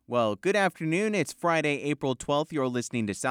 Well, good afternoon. It's Friday, April 12th. You're listening to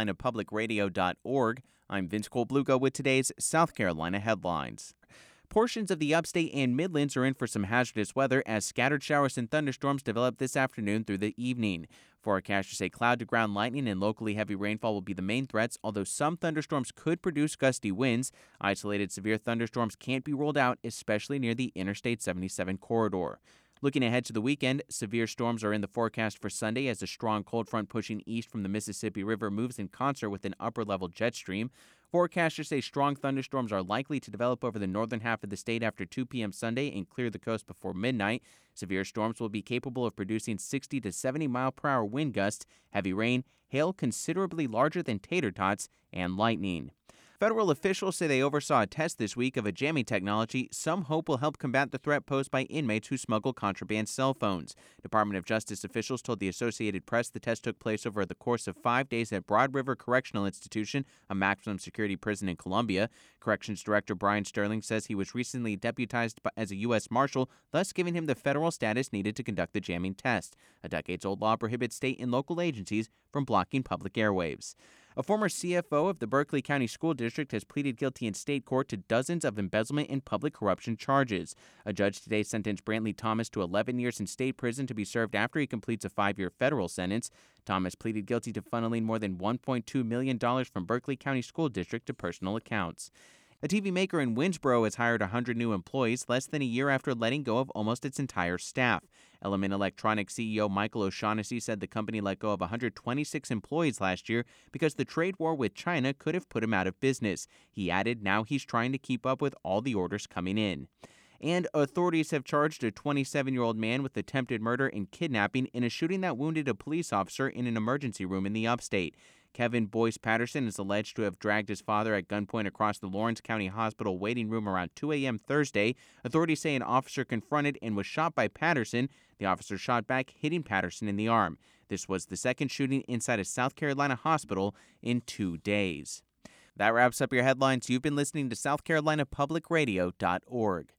SouthCarolinaPublicRadio.org. I'm Vince Colblugo with today's South Carolina headlines. Portions of the upstate and Midlands are in for some hazardous weather as scattered showers and thunderstorms develop this afternoon through the evening. Forecasters say cloud-to-ground lightning and locally heavy rainfall will be the main threats, although some thunderstorms could produce gusty winds. Isolated severe thunderstorms can't be ruled out, especially near the Interstate 77 corridor. Looking ahead to the weekend, severe storms are in the forecast for Sunday as a strong cold front pushing east from the Mississippi River moves in concert with an upper-level jet stream. Forecasters say strong thunderstorms are likely to develop over the northern half of the state after 2 p.m. Sunday and clear the coast before midnight. Severe storms will be capable of producing 60 to 70 mile-per-hour wind gusts, heavy rain, hail considerably larger than tater tots, and lightning. Federal officials say they oversaw a test this week of a jamming technology some hope will help combat the threat posed by inmates who smuggle contraband cell phones. Department of Justice officials told the Associated Press the test took place over the course of 5 days at Broad River Correctional Institution, a maximum security prison in Columbia. Corrections Director Brian Sterling says he was recently deputized as a U.S. Marshal, thus giving him the federal status needed to conduct the jamming test. A decades-old law prohibits state and local agencies from blocking public airwaves. A former CFO of the Berkeley County School District has pleaded guilty in state court to dozens of embezzlement and public corruption charges. A judge today sentenced Brantley Thomas to 11 years in state prison to be served after he completes a 5-year federal sentence. Thomas pleaded guilty to funneling more than $1.2 million from Berkeley County School District to personal accounts. A TV maker in Winsboro has hired 100 new employees less than a year after letting go of almost its entire staff. Element Electronics CEO Michael O'Shaughnessy said the company let go of 126 employees last year because the trade war with China could have put him out of business. He added now he's trying to keep up with all the orders coming in. And authorities have charged a 27-year-old man with attempted murder and kidnapping in a shooting that wounded a police officer in an emergency room in the upstate. Kevin Boyce Patterson is alleged to have dragged his father at gunpoint across the Lawrence County Hospital waiting room around 2 a.m. Thursday. Authorities say an officer confronted and was shot by Patterson. The officer shot back, hitting Patterson in the arm. This was the second shooting inside a South Carolina hospital in 2 days. That wraps up your headlines. You've been listening to SouthCarolinaPublicRadio.org.